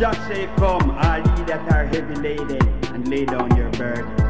Just say, come, all ye that are heavy laden, and lay down your burden.